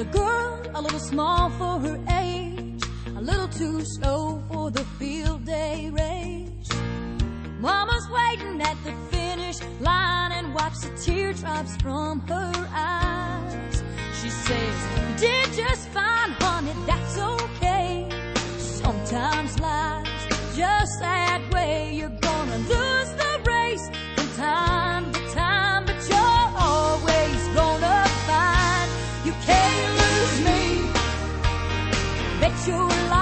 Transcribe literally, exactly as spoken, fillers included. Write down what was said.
a girl a little small for her age, a little too slow for the field day race. Mama's waiting at the finish line and wipes the teardrops from her eyes. She says, "You did just fine, honey, that's okay. Sometimes life's just that way. You're gonna lose the race from time to time, but you're always gonna find you can't lose me. Bet your